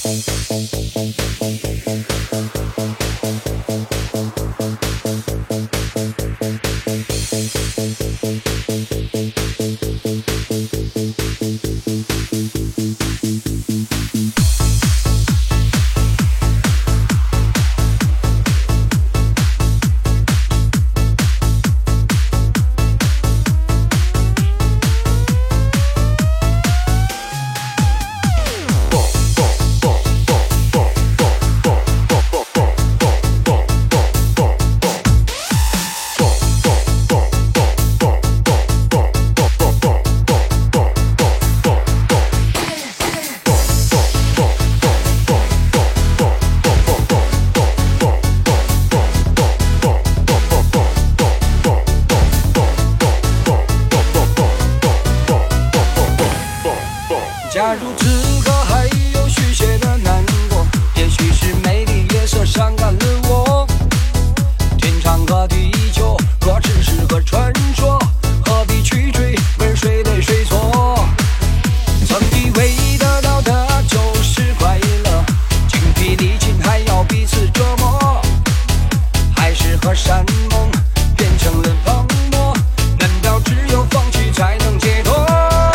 假如此刻还有续写的难过，也许是美丽夜色伤感了我。天长和地久，若只是个传说，何必去追问谁对谁错？曾以为得到的就是快乐，精疲力尽还要彼此折磨，还是和山盟变成了泡沫？难道只有放弃才能解脱？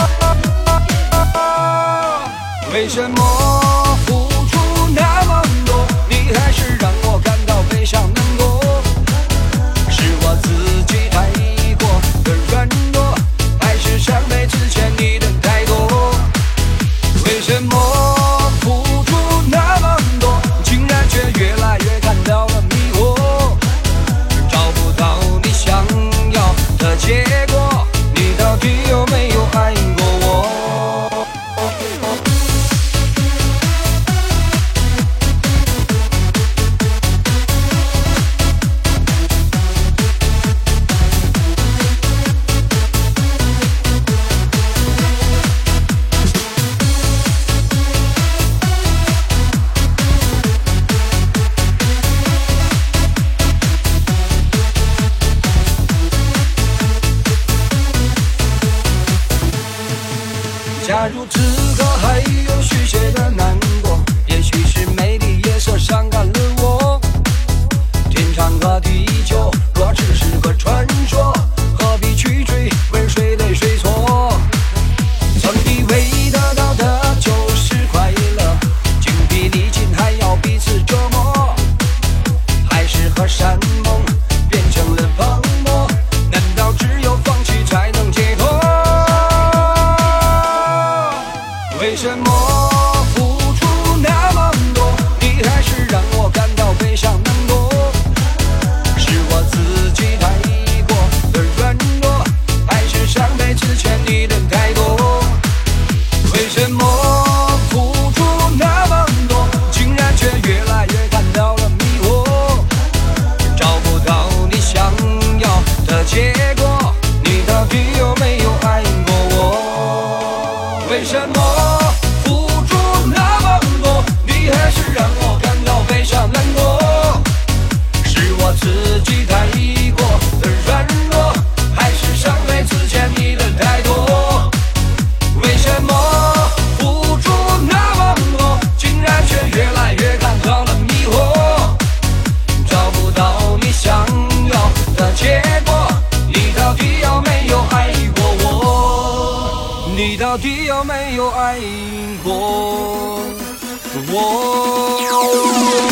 为什么付出那么多，你还是让我感到悲伤难过？是我自己太过的软弱，还是上辈子欠你的太多？为什么付出那么多，竟然却越来越感到了迷惑？找不到你想要的结果，你到底有没有爱过我？假如此刻还有续写的难过，也许是美丽夜色伤感了我。天长和地久，若只是个传说，何必去追问谁对谁错？曾以为得到的就是快乐，精疲力尽还要彼此折磨，还是和山盟变成了泡沫？难道只有放弃才能解脱？为什么付出那么多，你还是让我感到悲伤难过？是我自己太过的软弱，还是上辈子欠你的太多？为什么付出那么多，竟然却越来越感到了迷惑？找不到你想要的结果，你到底有没有爱过我？为什么还是让我感到悲伤难过？是我自己太过的软弱，还是上辈子欠你的太多？为什么付出那么多，竟然却越来越感到了迷惑？找不到你想要的结果，你到底有没有爱过我？你到底有没有爱过我？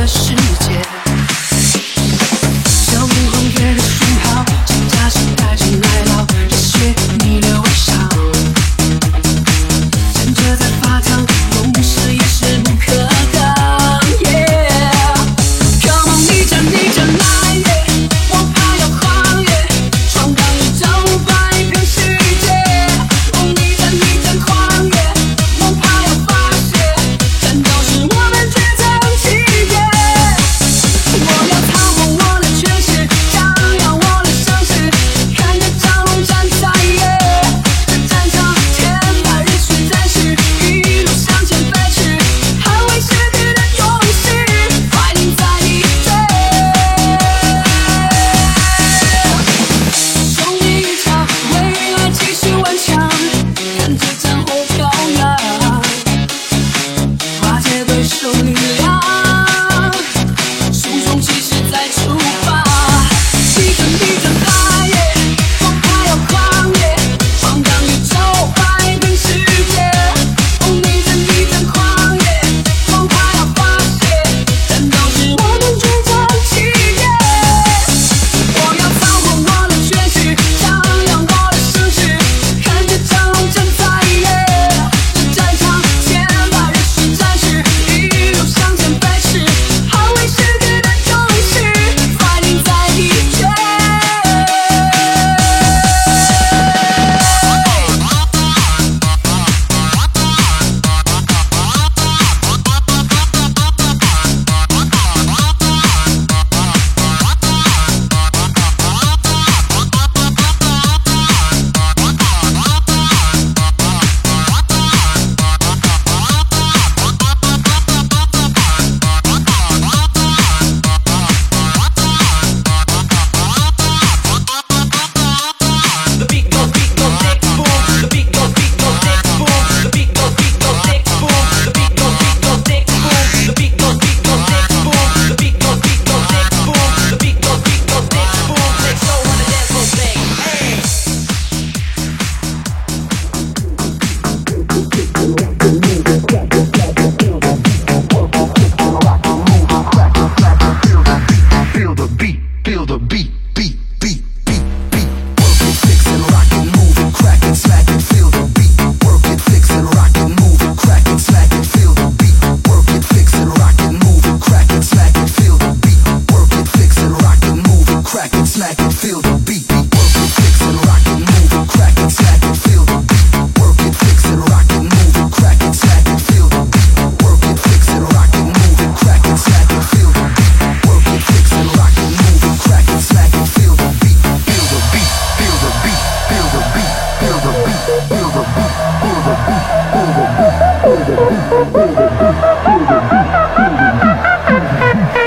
世界。小明红月的讯号，请假期带着奶酪，热血你的微笑。站着在发烫，梦是也是不可挡。Come on， 逆着逆着来耶，我怕要跨越，闯荡宇宙，摆平世界。哦，逆着逆着跨越，我怕要发泄，战斗是我们决战起点。我要操控我的权势，张扬我的声势，看着张龙站在这战场，千百热血战士一路向前飞驰，捍卫世界的勇士，fighting在一堆。兄弟一场，未来继续顽强，看着战火飘扬，化解对手力量。书中骑士再出发，逆着逆着来耶，我怕要跨越，闯荡宇宙，摆平世界。哦，逆着逆着跨越，我怕要发泄，战斗是我们决战起点。我要操控我的权势，张扬我的声势，看着张龙站在这战场，千百热血战士一路向前飞驰，捍卫世界的勇士，fighting在一堆。 The beat goes dick boom. The beat goes dick boom. The beat goes dick boom. The beat goes dick boom. The beat goes dick boom. The beat goes dick boom. The beat goes dick boom. Let's go on the dance floor, say hey. Feel the beat, feel the beat, beat, beat, beat, beat. Work it, fix it, rock it, move it, crack it, smack it, feel the beat. Work it, fix it, rock it, move it, crack it, smack it, feel the beat. Work it, fix it, rock it, move it, crack it, smack it, feel the beat. Work it, fix it, rock it, move it, crack it, smack it, feel the beat. Work it, fix it, rock it, move it, crack it, smack it, feel the beat. Work it, fix it, rock it, move it, crack it, smack it, feel the beat. Work it, fix it, rock it, move it, crack it, smack it, feel the beat. Work it, fix it, rock it, move it, crack it, smack it, feel the beat. Feel the beat, feel the beat, feel the beat, feel the beat, feel the beat, feel the beat, feel the beat, feel the beat, feel the beat, feel the beat, feel the beat.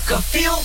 个 feel。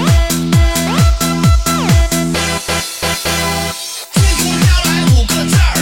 天空飘来5个字儿。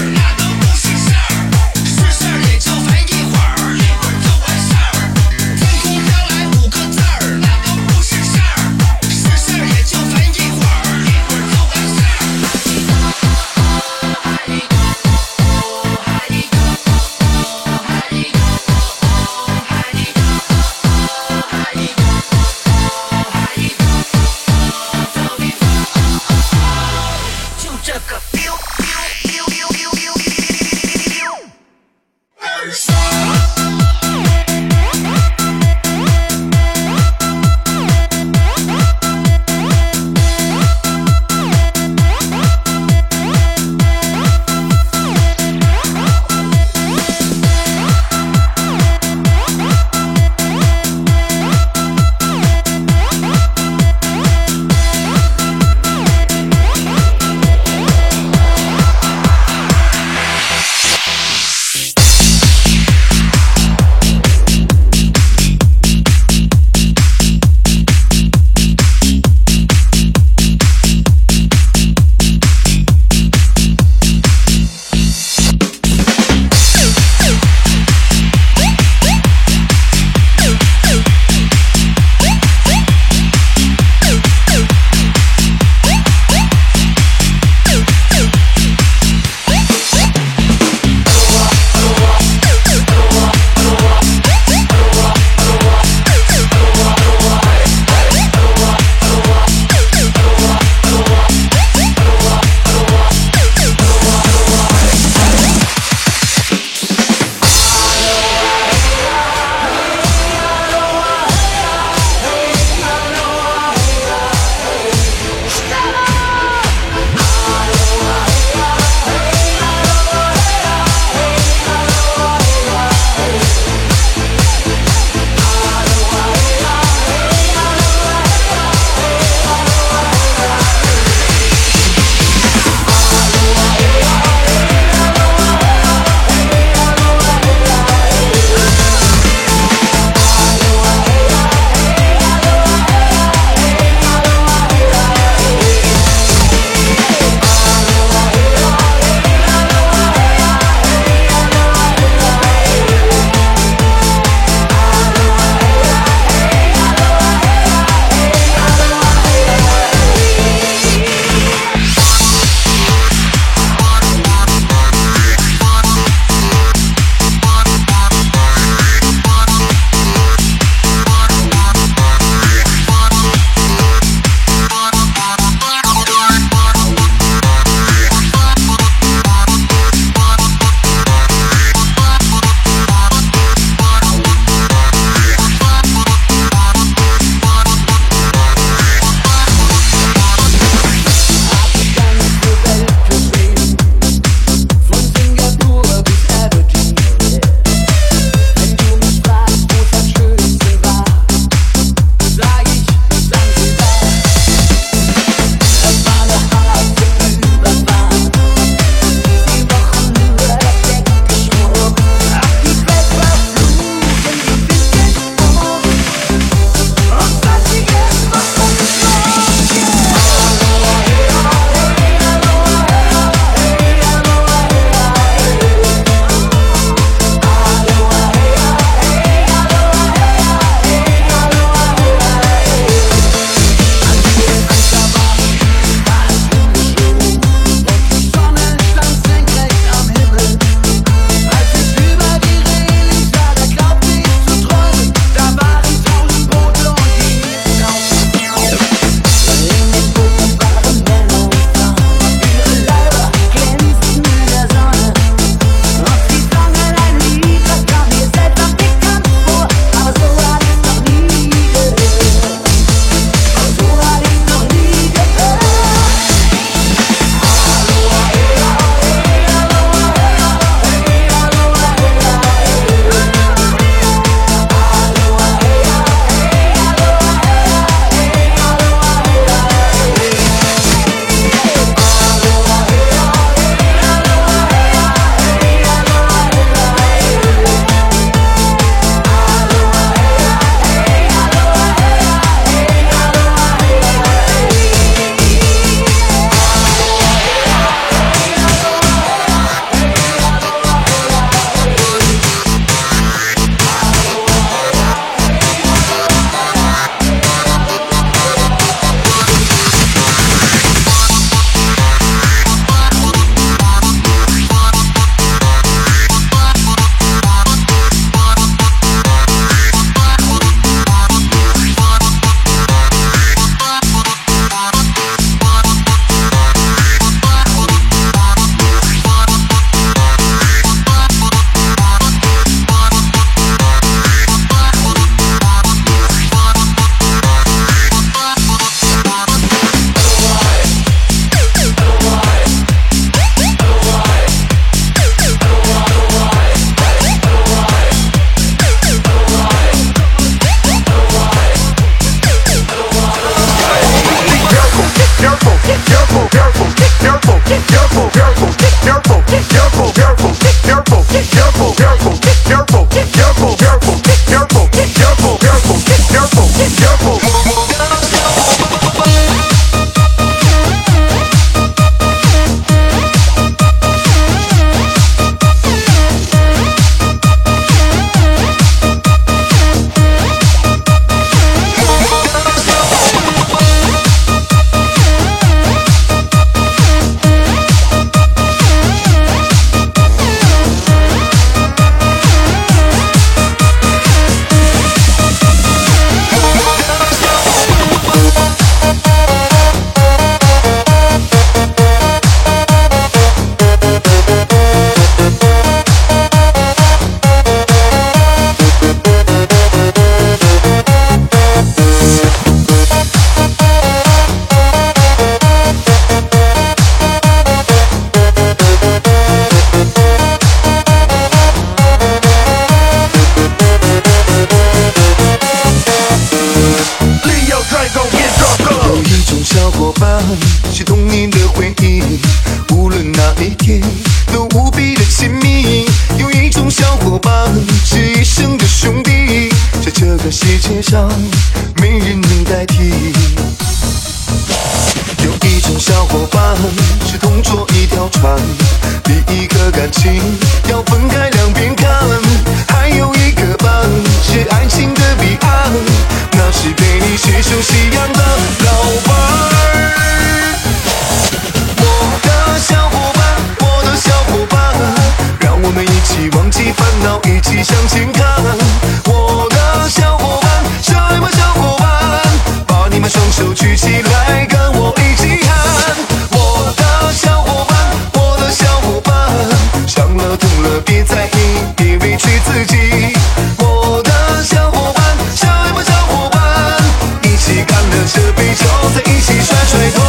是童年的回忆，无论哪一天都无比的亲密，有一种小伙伴是一生的兄弟，在这个世界上没人能代替。有一种小伙伴是同坐一条船，第一颗感情要分开两边看，还有一个伴是爱情的彼岸，那是陪你携手夕阳的老伴儿。我的小伙伴，我的小伙伴，让我们一起忘记烦恼，一起向前看。我的小伙伴，小伙伴，把你们双手举起来，跟我一起喊。我的小伙伴，我的小伙伴，伤了痛了别在意，别委屈自己。我的小伙伴，小伙伴，一起干了这杯酒，再一起甩甩头。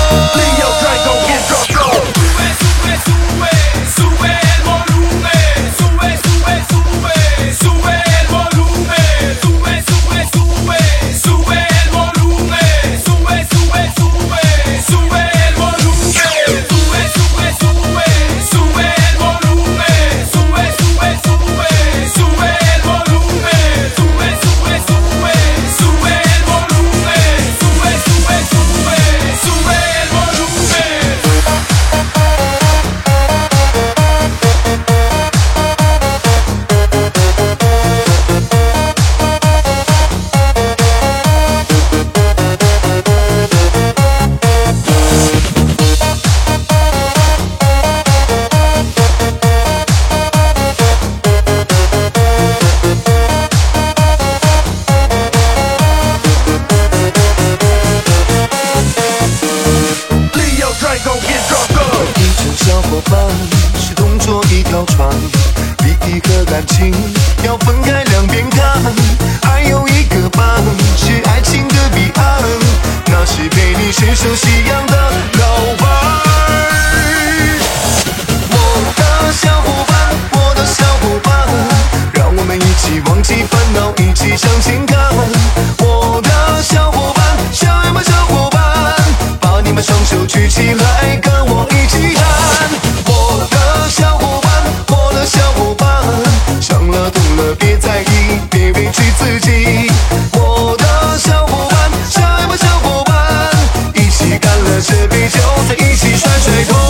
是同坐一条船，第一颗感情要分开两边看，还有一个伴是爱情的彼岸，那是陪你携手夕阳的老伴儿。我的小伙伴，我的小伙伴，让我们一起忘记烦恼，一起向前看。我的小伙伴，小伙伴，把你们双手举起来，跟我一起喊。我的小伙伴，我的小伙伴，伤了痛了别在意，别委屈自己。我的小伙伴，小伙伴，一起干了这杯酒，再一起甩甩头。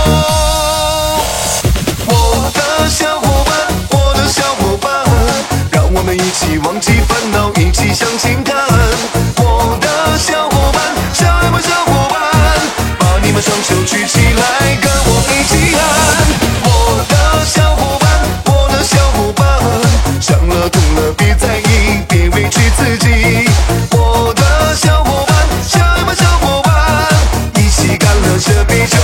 我的小伙伴，我的小伙伴，让我们一起忘记烦恼，一起向前看。我的小伙伴，小伙伴，把你们双手举起来，跟我一起喊。我的小伙伴，我的小伙伴，伤了痛了别在意，别委屈自己。我的小伙伴，小伙伴，一起干了这杯酒。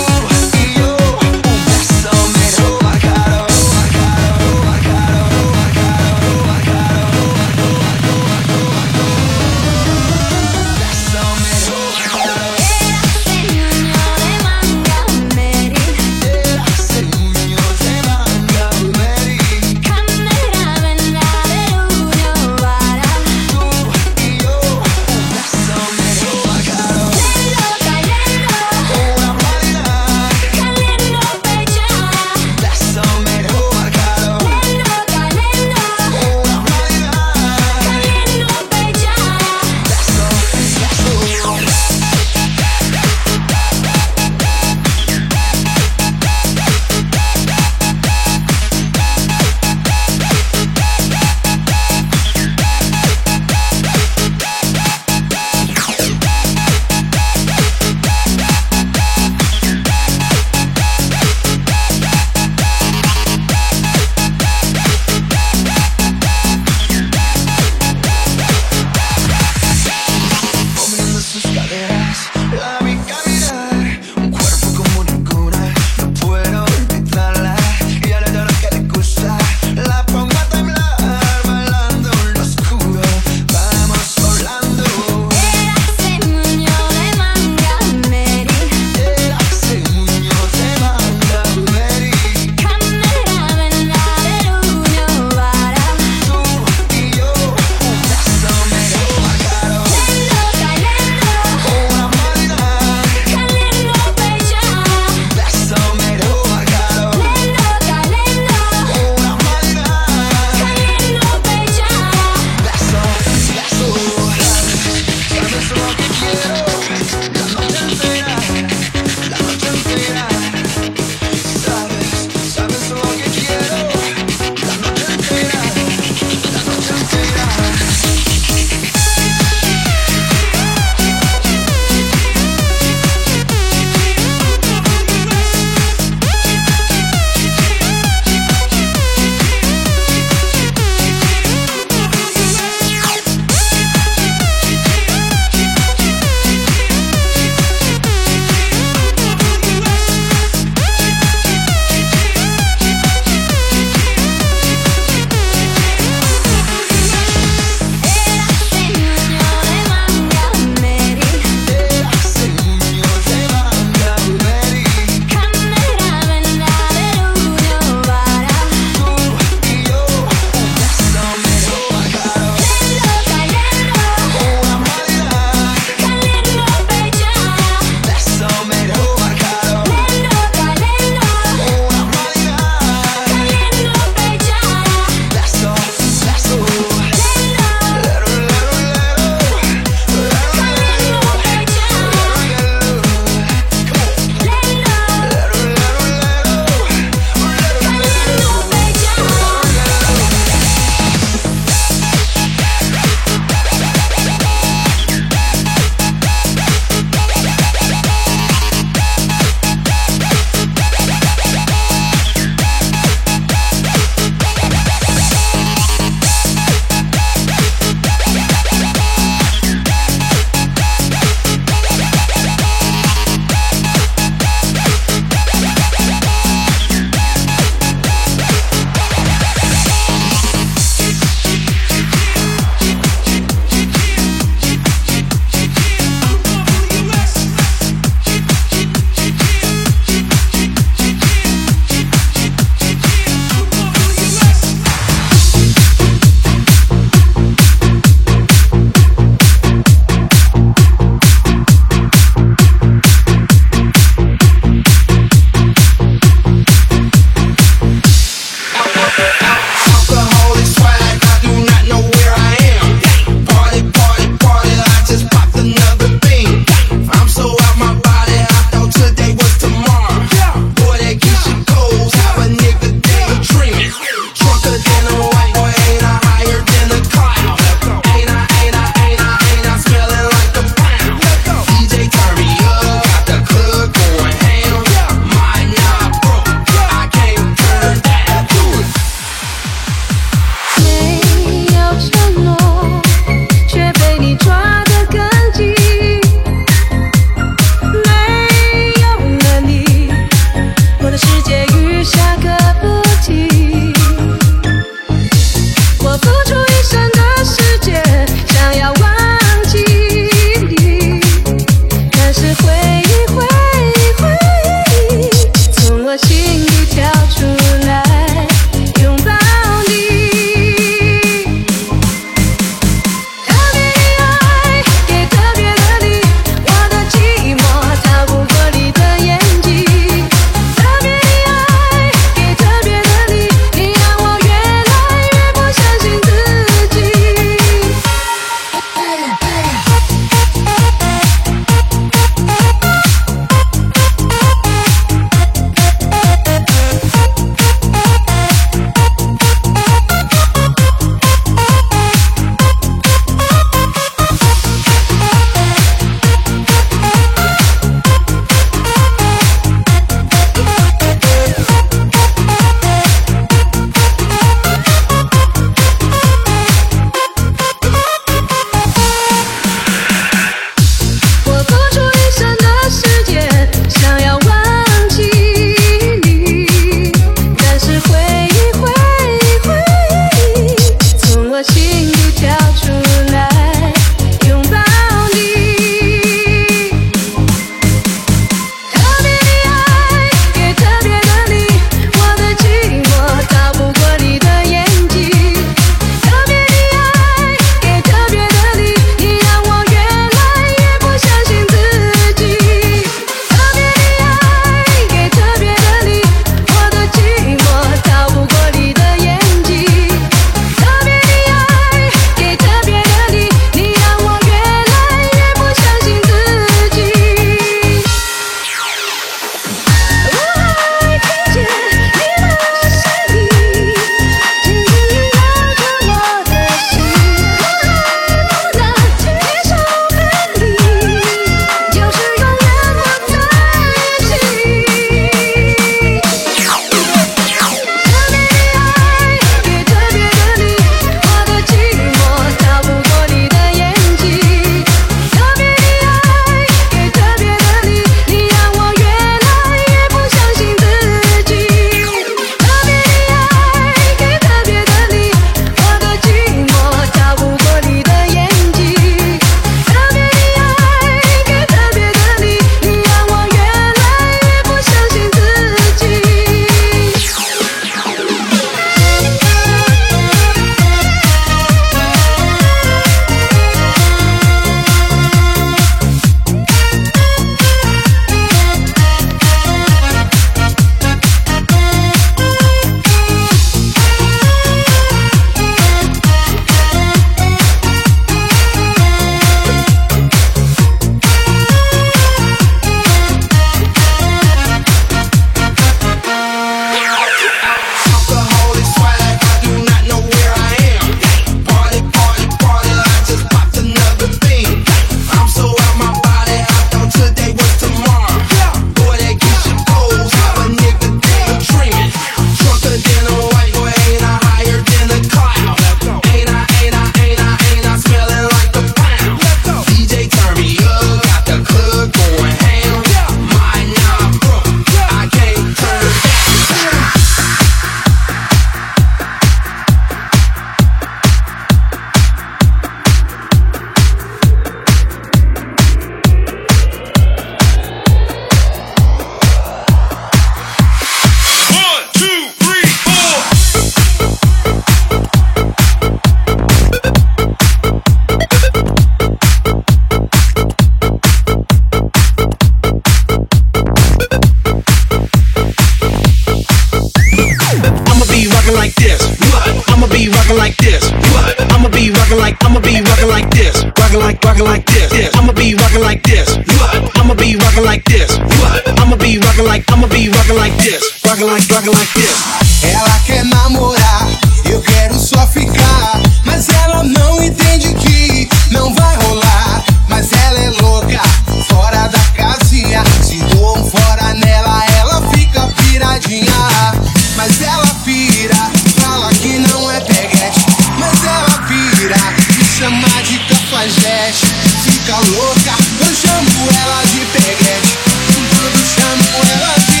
rocking like this. What? I'ma be rocking like this. Rocking like this. Yeah. I'ma be rocking like this. What? I'ma be rocking like this. What? I'ma be rocking like this. Rocking like this. Ela quer namorar, eu quero só ficar, mas ela não entende que não vai rolar. Mas ela é louca, fora da casinha. Se dou um fora nela, ela fica piradinha. Mas ela pira, fala que não é peguete. Mas ela pira, me chama de cafajeste. Fica louca, eu chamo ela de peguete. Quando chamo ela de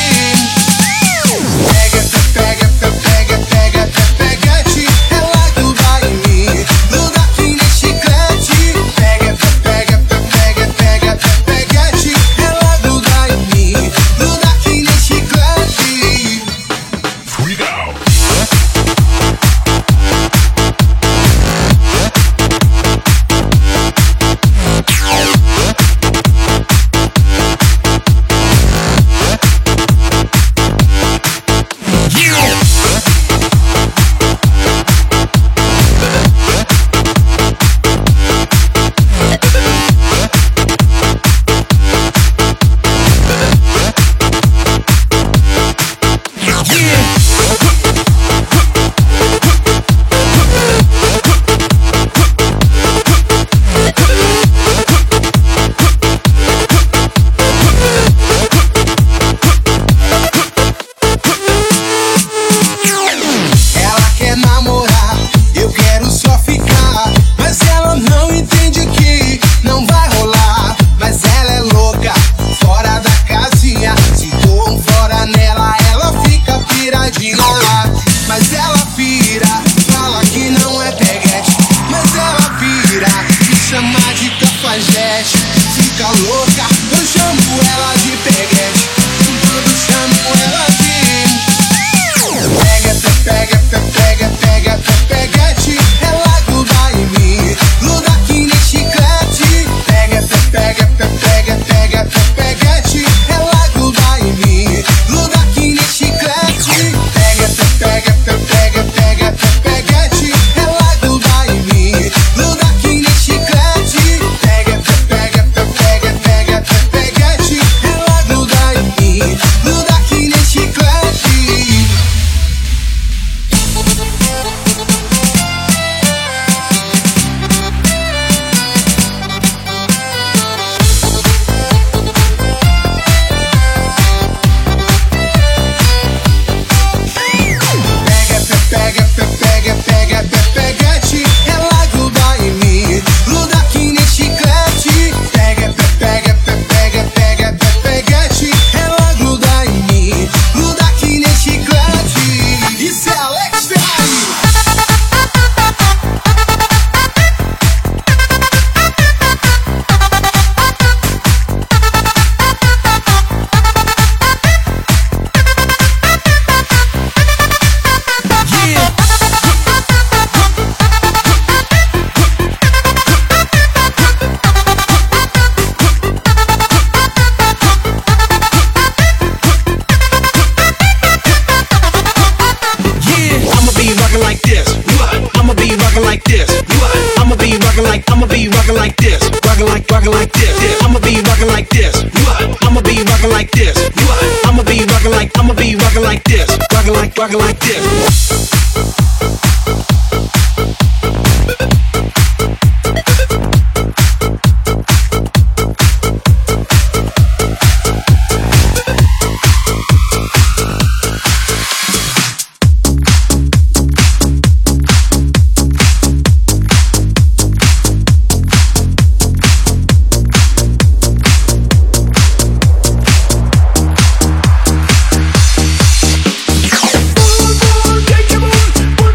peguete. Ela gruda em mim, gruda aqui nesse chiclete. Peguete. Ela gruda em mim, gruda aqui nesse chiclete. Freak out. Mas ela pira, fala que não é peguete. Mas ela pira, me chama de cafajeste. Fica louca, eu chamo ela de peguete. Quando chamo ela de peguete. Ela gruda em mim, gruda aqui nesse chiclete. Peguete. Ela gruda em mim, gruda aqui nesse chiclete. Peguete, ela gruda em mim, gruda aqui nesse chiclete. Peguete, ela gruda em mim, gruda aqui nesse chiclete. Peguete, ela gruda em mim, gruda aqui nesse chiclete. Peguete, ela gruda em mim, gruda aqui nesse chiclete. Isso é Alex Ferrari. Like this. I'ma be rocking like this. I'ma be rocking like this. Rocking like this. I'ma be rocking like this. I'ma be rocking like this. I'ma be rocking like this. Rocking like this. Boom, boom, take your boom.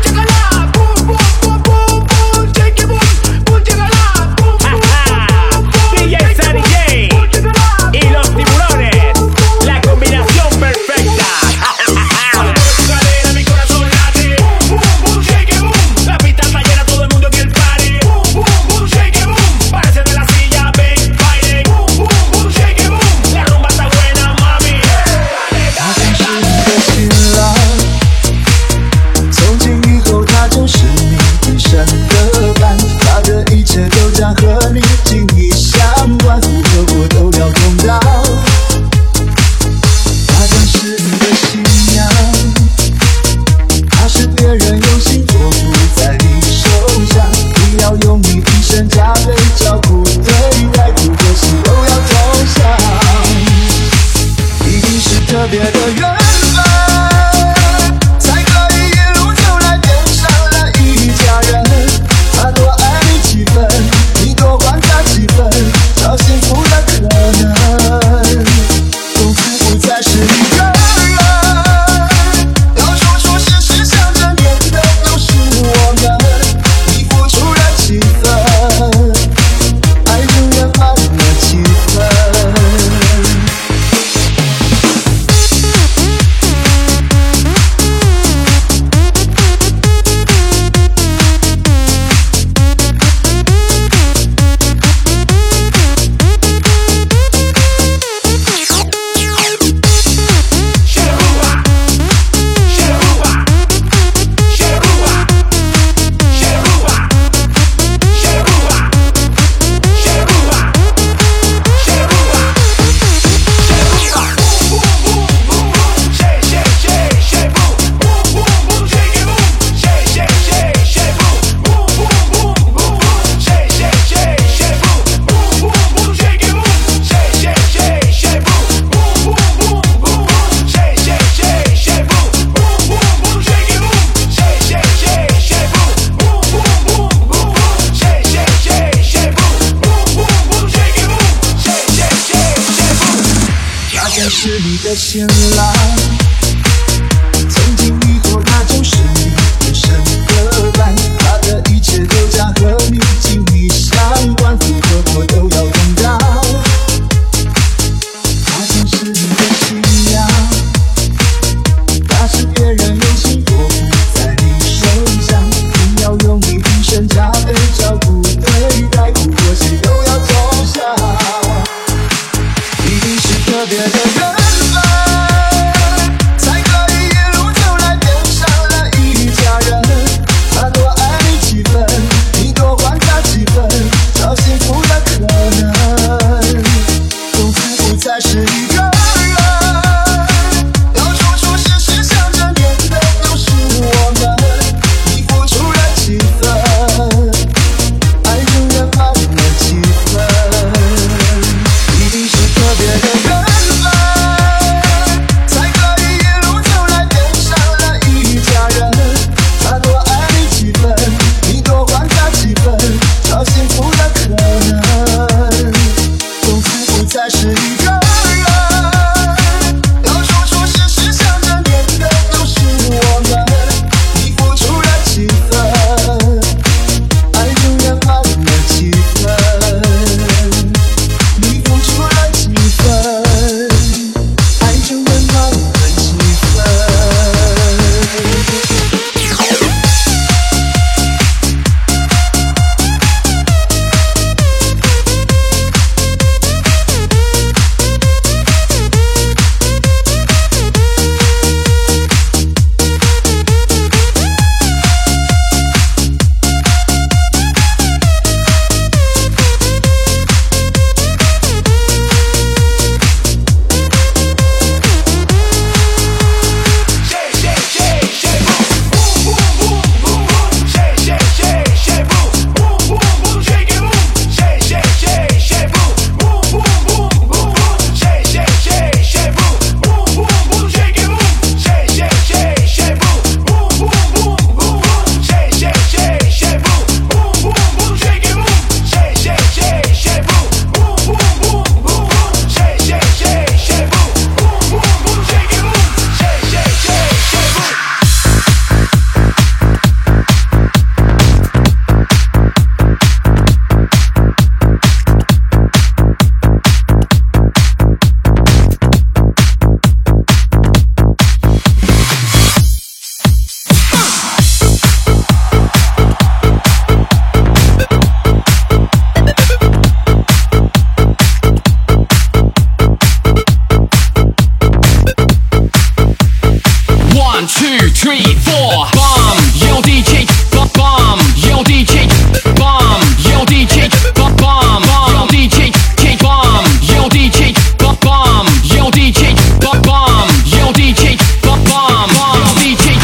1, 2, 3, 4 Bomb, yo DJ Bomb, yo DJ Bomb, yo DJ Bomb, yo DJ Bomb, yo DJ Bomb, yo DJ Bomb, yo DJ Bomb, yo DJ.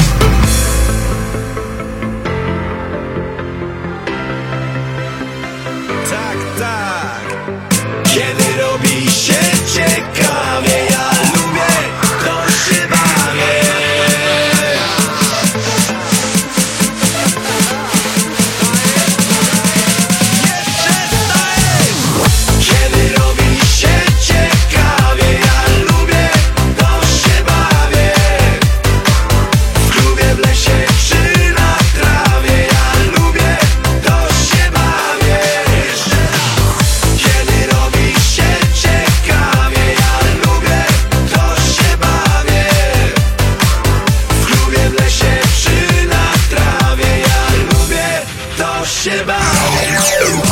Tak, tak. Kiedy robi się ciekawie, ja lubię, to się bawię. Kiedy robi się ciekawie, ja lubię, to się bawię. W klubie, w lesie czy na trawie, ja lubię, to się bawię. Kiedy robi się ciekawie, ja lubię, to się bawię. W klubie, w lesie czy na trawie, ja lubię, to się bawię.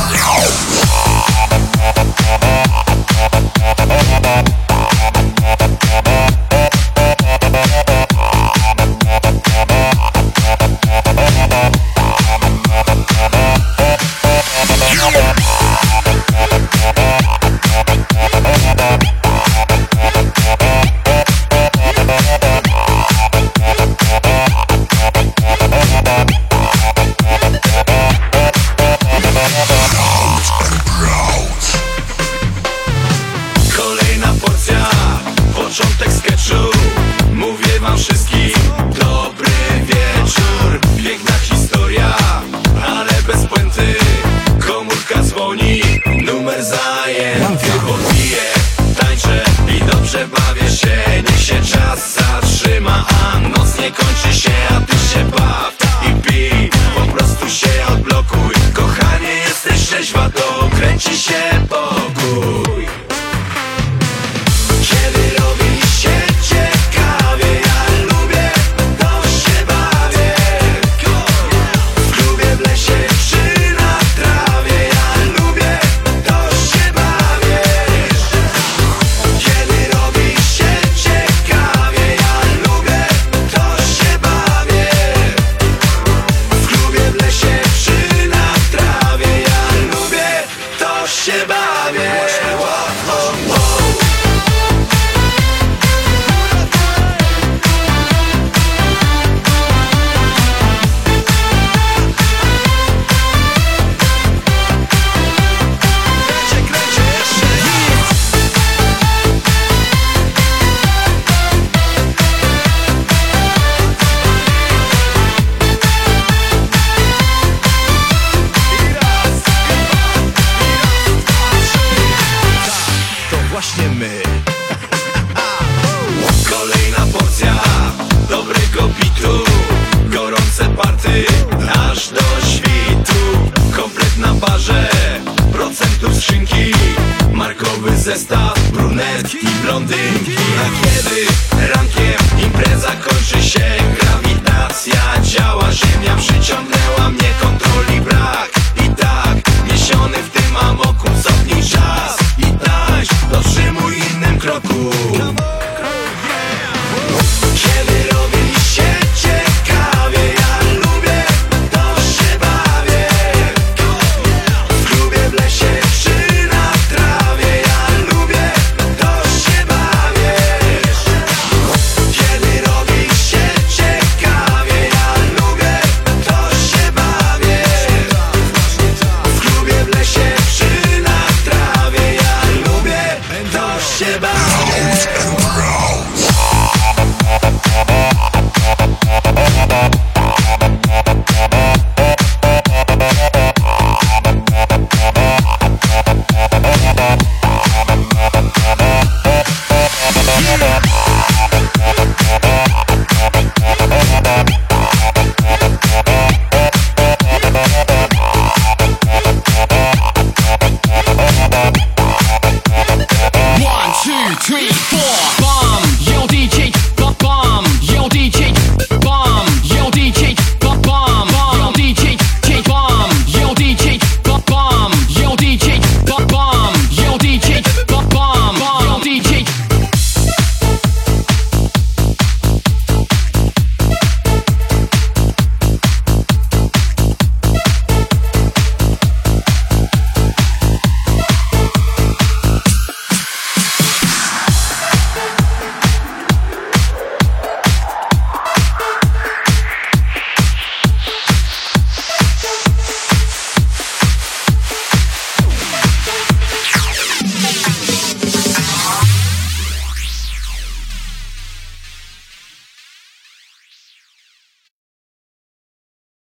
Kolejna porcja, początek sketchu. Mówię wam wszystkim dobry wieczór. Piękna historia, ale bez puenty. Komórka dzwoni, numer zajęty. Podbiję, tańczę i dobrze bawię się. Niech się czas zatrzyma, a noc nie kończy się. A ty się baw i pij, po prostu się odblokuj. Kochanie, jesteś trzeźwa, to kręci się pokój. Kiedy robi się ciekawie, ja lubię, to się bawię. W klubie, w lesie czy na trawie, ja lubię, to się bawię. Kiedy robi się ciekawie, ja lubię, to się bawię. W klubie, w lesie czy na trawie, ja lubię, to się bawię. To właśnie my. Kolejna porcja dobrego bitu. Gorące party aż do świtu. Komplet na barze, procentów skrzynki. Markowy zestaw, brunetki, blondynki.